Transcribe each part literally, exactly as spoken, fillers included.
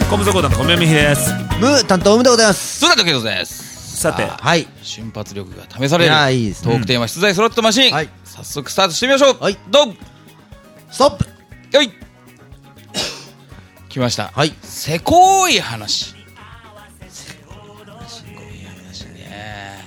コムザコーダの小宮美です。 ムー担当ムでございます。 そうだとけどです。 さて、 はい、 瞬発力が試されるいやいいですね、 トークテーマ出題スロットマシン、 はい、 早速スタートしてみましょう。 はい、 ドンストップ。 よい来ました。 はい、 せこい話。せこい話ね。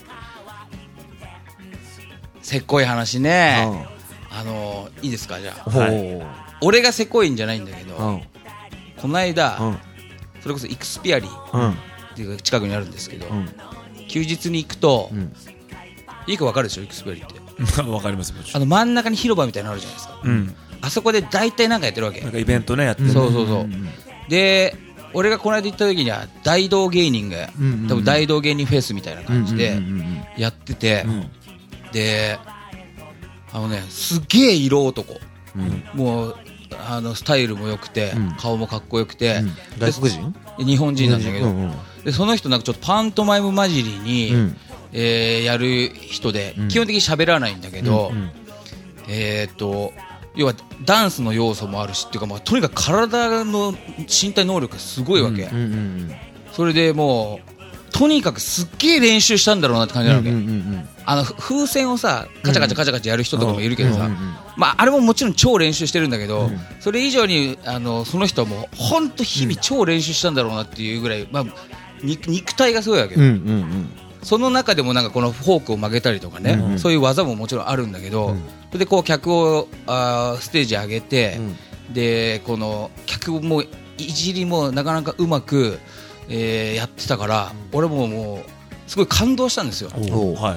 せこい話ね、うん、あのいいですか。じゃあ、はい、俺がせこいんじゃないんだけど、うん、この間、うん、それこそイクスピアリーっていう近くにあるんですけど、うん、休日に行くと、うん、いいか分かるでしょイクスピアリーって分かります。もちろんあの真ん中に広場みたいなのあるじゃないですか、うん、あそこで大体なんかやってるわけ。 なんかイベントねやってる、 そうそうそう、うん、で俺がこの間行った時には大道芸人が、うんうん、多分大道芸人フェスみたいな感じでやってて、うんうんうん、であのねすげえ色男、うん、もうあのスタイルも良くて、うん、顔もかっこよくて、うん、 外国人？ 日本人なんだけど、うんうん、でその人なんかちょっとパントマイム混じりに、うん、えー、やる人で、うん、基本的に喋らないんだけど、うんうん、えー、っと要はダンスの要素もあるしっていうか、まあ、とにかく体の身体能力がすごいわけ、うんうんうん、それでもうとにかくすっげえ練習したんだろうなって感じなわけ、うんうんうん、あの風船をさカチャカチャカチャカチャやる人とかもいるけどさ、うんうんうん、まあ、あれももちろん超練習してるんだけど、うん、それ以上にあのその人はもうほんと日々超練習したんだろうなっていうぐらい、まあ、肉体がすごいわけ、うんうんうん、その中でもなんかこのフォークを曲げたりとかね、うんうん、そういう技ももちろんあるんだけど、うん、それでこう客をあステージ上げて、うん、でこの客もいじりもなかなかうまく、えー、やってたから、うん、俺ももうすごい感動したんですよ。はい、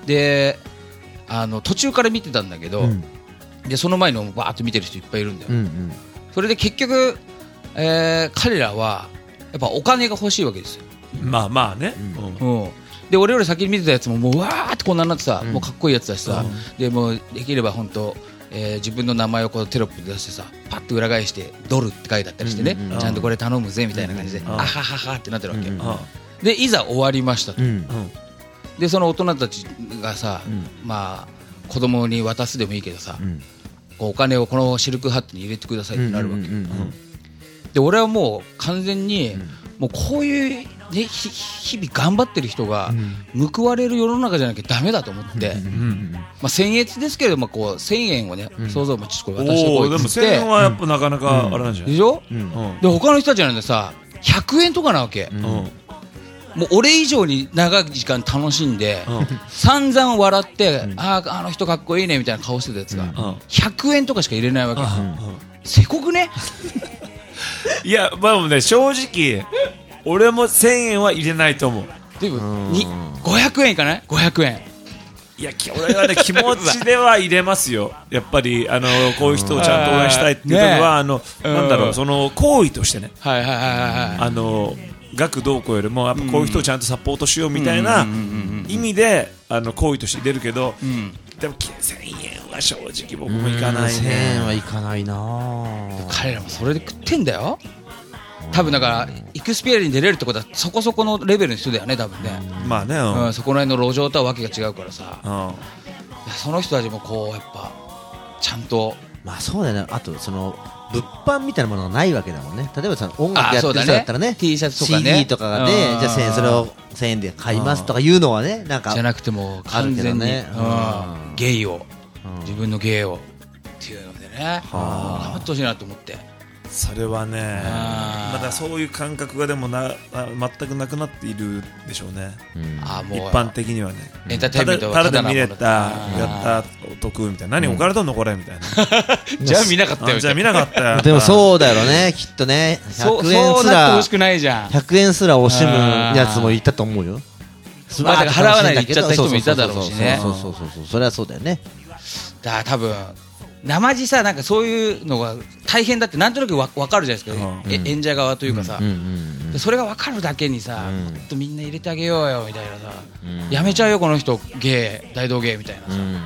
であの途中から見てたんだけど、うん、でその前のバーッと見てる人いっぱいいるんだよ、うんうん、それで結局、えー、彼らはやっぱお金が欲しいわけですよ。 まあまあね、 うんうん、で俺より先に見てたやつももうわーってこんなになってさ、うん、もうかっこいいやつだしさ、うん、でもうできれば本当、えー、自分の名前をこうテロップで出してさパッと裏返してドルって書いてあったりしてね、うんうん、ちゃんとこれ頼むぜみたいな感じで、うんうん、あはははってなってるわけ、うんうん、でいざ終わりましたと、うんうん、でその大人たちがさ、うん、まあ子供に渡すでもいいけどさ、うん、こうお金をこのシルクハットに入れてくださいってなるわけ、うんうんうんうん、で俺はもう完全に、うん、もうこういう、ね、日々頑張ってる人が報われる世の中じゃなきゃダメだと思って、うんうんうんまあ、千円ですけれどもこうせんえんをね、うん、想像もちょっと渡してこいって言って、でもせんえんはやっぱなかなかあれなんじゃない、うん、 でしょ、うん、で他の人たちなんでさひゃくえんとかなわけ、うん、もう俺以上に長い時間楽しんで、うん、散々笑って、うん、あああの人かっこいいねみたいな顔してたやつが、うん、ひゃくえんとかしか入れないわけ、うん、せこくねいやまあね正直俺もせんえんは入れないと思う。 でもにごひゃくえんいかないごひゃくえん。 いや俺はね気持ちでは入れますよやっぱりあのこういう人をちゃんと応援したいっていうのは、ね、あのなんだろうその行為としてね、はいはいはいはい、あの額どうこうよりもやっぱこういう人をちゃんとサポートしようみたいな意味であの行為として入れるけど、うん、でもせんえんは正直僕もいかないね。 せんえんはいかないな。 彼らもそれで食ってんだよ多分。だからイクスピアリに出れるってことはそこそこのレベルの人だよね多分ね。 まあね、 うん、そこら辺の路上とはわけが違うからさ、うん、その人たちもこうやっぱちゃんとまあそうだよね。あとその物販みたいなものがないわけだもんね。例えばその音楽やってる人だったらね、 T シャツとかねシーディー とかがねじゃあせんえんそれをせんえんで買いますとかいうのはねなんかじゃなくても完全に、ねうん、芸を、うん、自分の芸をっていうのでね頑張ってほしいなと思って。 それはねまだそういう感覚がでもな全くなくなっているでしょうね、うん、あもう一般的にはねエンターテインメントただただ見れたやったお得みたいな何置かれとんのこれみたいなじゃあ見なかったよじゃあ見なかったよでもそうだよねきっとねひゃくえんすらひゃくえんすら惜しむやつもいたと思うよ。 まあ、だから払わないで行っちゃった人もいただろうしね。 そうそうそうそうそれはそうだよね。 だから多分生地さなんかそういうのが大変だってなんとなくわ分かるじゃないですか、うん、演者側というかさ、うんうんうん、それが分かるだけにさ、うん、もっとみんな入れてあげようよみたいなさ、うん、やめちゃうよこの人芸大道芸みたいなさ、うん、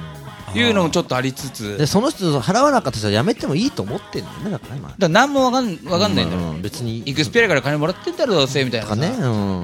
いうのもちょっとありつつ、 でその人払わなかった人はやめてもいいと思ってんだよね。だから今だから何もわかんわかんないんだろ、 うん、別にイクスペリアから金もらってんだろどうせみたいなさ、 ね、うん、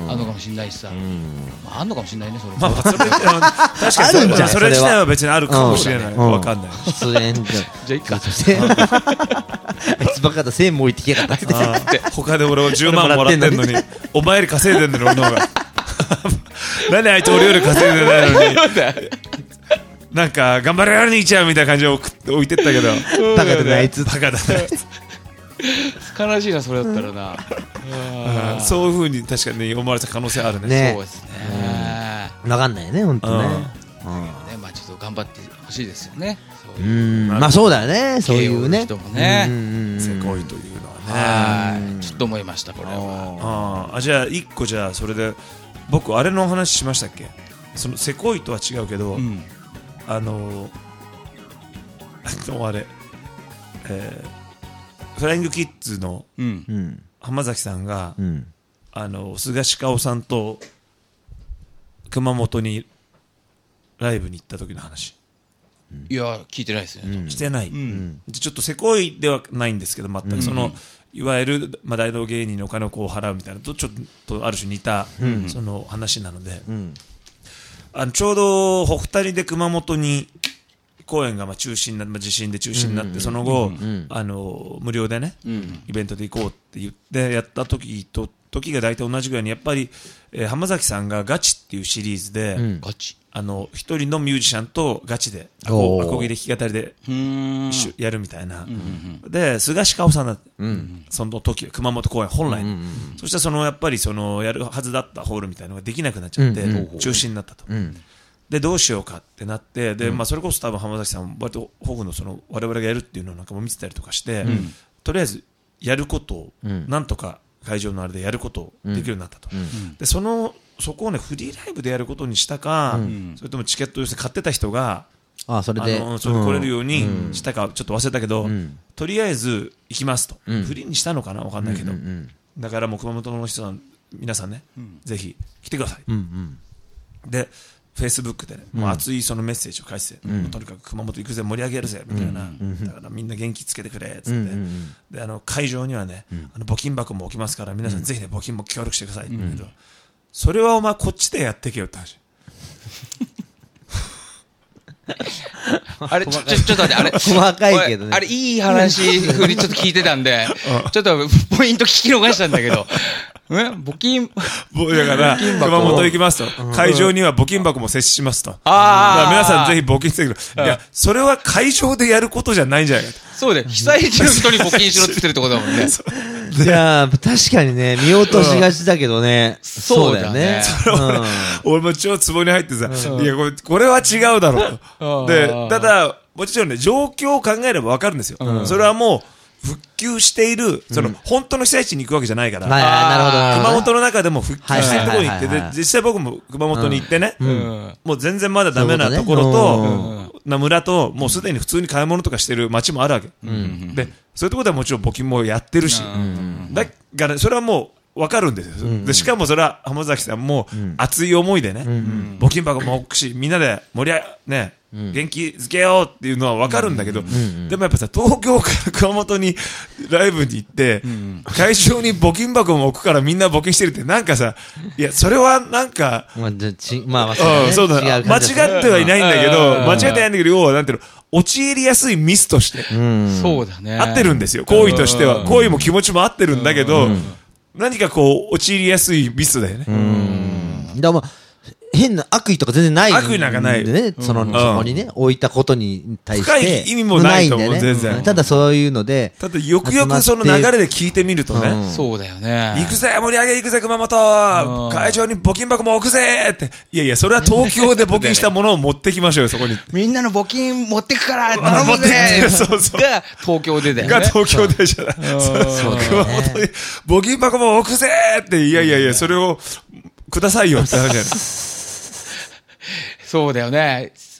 あんのかもしれないしさ、うん、まあ、あんのかもしれないねそれ、 まあ、それ確かにそれじゃそれ自体は別にあるかもしれない、わ、うん、かんない出演じゃじゃあいいかあいつバカだせんも置いてきやがったって他で俺はじゅうまんもらってんのにお前より稼いでんのに俺の方が何あいつ俺より稼いでないのになんか頑張れよ兄ちゃんみたいな感じで置いてったけどバカだなあいつバカだなあいつ悲しいなそれだったらな、 うん、そういう風に確かに思われた可能性あるね。 ね、そうですね、 うん、分かんないね本当ね、うんね、まあちょっと頑張ってほしいですよね。 そういう、うん、まあそうだよね、そういうね人もね、 せこいというのはね、ちょっと思いましたこれは。 ああ、じゃあ一個じゃあそれで僕あれの話しましたっけ、そのせこいとは違うけど、うん、あのあれ、えー、フライングキッズの浜崎さんが、うん、あの菅氏香さんと熊本にライブに行った時の話。 いや聞いてないですね、うん、 してない、うん、ちょっとせこいではないんですけど全く、うん、そのいわゆる、まあ、大道芸人のお金をこう払うみたいなとちょっとある種似た、うん、その話なので、うん、あのちょうどお二人で熊本に公演がまあ中止になって、まあ、地震で中止になって、うん、その後、うん、あの無料でね、うん、イベントで行こうって言ってやった時と時が大体同じぐらいにやっぱり、えー、浜崎さんがガチっていうシリーズで、うん、ガチあの一人のミュージシャンとガチでアコギで弾き語りでやるみたいな、うんうん、で菅氏香さんだって、うん、その時熊本公演本来の、うんうんうん、そしたらそのやっぱりそのやるはずだったホールみたいなのができなくなっちゃって、うんうん、中止になったと、うん、でどうしようかってなってで、まあ、それこそ多分浜崎さん割とホフのその我々がやるっていうのをなんかも見てたりとかして、うん、とりあえずやることをなんとか会場のあれでやることをできるようになったと、うん、でそのそこをねフリーライブでやることにしたか、うん、それともチケットを要するに買ってた人があそれであのそれ来れるようにしたかちょっと忘れたけど、うん、とりあえず行きますと、うん、フリーにしたのかな分かんないけど、うんうんうん、だからもう熊本の人さん皆さんね、うん、ぜひ来てください、うんうん、でフェイスブックで、ね、もう熱いそのメッセージを返して、うん、とにかく熊本行くぜ盛り上げるぜみたいな、うん、だからみんな元気つけてくれっつって、うん、であの会場にはね、うん、あの募金箱も置きますから皆さんぜひね募金も協力してくださいって言うけど、うん、それはお前こっちでやってけよって話あれちょちょちょっと待ってあれ細かいけどねあれいい話ふりちょっと聞いてたんでちょっとポイント聞き逃したんだけどえ募金だから熊本行きますと会場には募金箱も設置しますとあ皆さんぜひ募金してください。いやそれは会場でやることじゃないんじゃないかと。 そうで被災地の人に募金しろって言ってるってことだもんねいや確かにね見落としがちだけどね、うん、そうだよねうん、俺も超ツボに入ってさ、うん、いやこれこれは違うだろうとでただもちろんね状況を考えれば分かるんですよ、うん、それはもう復旧しているその、うん、本当の被災地に行くわけじゃないから、 あ熊本の中でも復旧しているところに行ってで実際僕も熊本に行ってね、うん、もう全然まだダメなところと、ね、な村ともうすでに普通に買い物とかしてる町もあるわけ、うん、でそういうところではもちろん募金もやってるし、うん、だからそれはもう分かるんですよ、うん、でしかもそれは浜崎さんも熱い思いでね、うん、募金箱も置くしみんなで盛り上げねうん、元気づけようっていうのは分かるんだけど、うんうんうん、でもやっぱさ東京から熊本にライブに行って、うん、会場に募金箱も置くからみんな募金してるってなんかさいやそれはなんかまあちまあ、まあね、そうだ間違ってはいないんだけど間違ってないんだけど要はなんていうの陥りやすいミスとして、うん、 そうだね合ってるんですよ行為としては行為も気持ちも合ってるんだけど、うん、何かこう陥りやすいミスだよね。 うんだから変な悪意とか全然ないんで、ね、 悪意なんかない。 その、うん、そこにね、置いたことに対して。 深い意味もないと思う、ね、全然。 ただそういうので。 ただよくよくその流れで聞いてみるとね。 うん、そうだよね。 行くぜ、盛り上げ行くぜ、熊本、うん、会場に募金箱も置くぜって。いやいや、それは東京で募金したものを持ってきましょうよ、そこに。 みんなの募金持ってくから頼むぜそうそう。 が、東京でだよね。 が東京でじゃない。そうそう。熊本に募金箱も置くぜって。いやいやいや、それをくださいよって話じゃない。 そうだよね。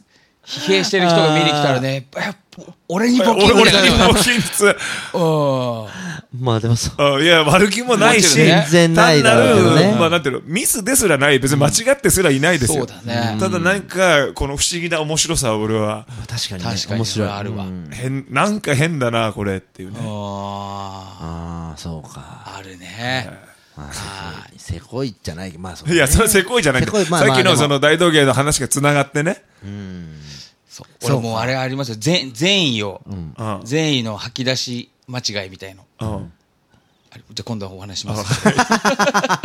疲弊してる人が見に来たらね、俺に募金俺に募金つまあでもそういや悪気もないし、 全然ないだろうけどね、 まあなんていうのミスですらない、別に間違ってすらいないですよ、 そうだね、 ただなんかこの不思議な面白さを俺は確かに、ね、 確かに面白いあるわ、 変なんか変だなこれっていうね。 ああそうかあるね、 まあ、せこいじゃない、まあそう、 ね、いやそれせこいじゃない、まあ、さっきのその大道芸の話がつながってね、 うんそう俺もうあれありますよ、善意を、うん、善意の吐き出し間違いみたいの、うん、じゃあ今度はお話します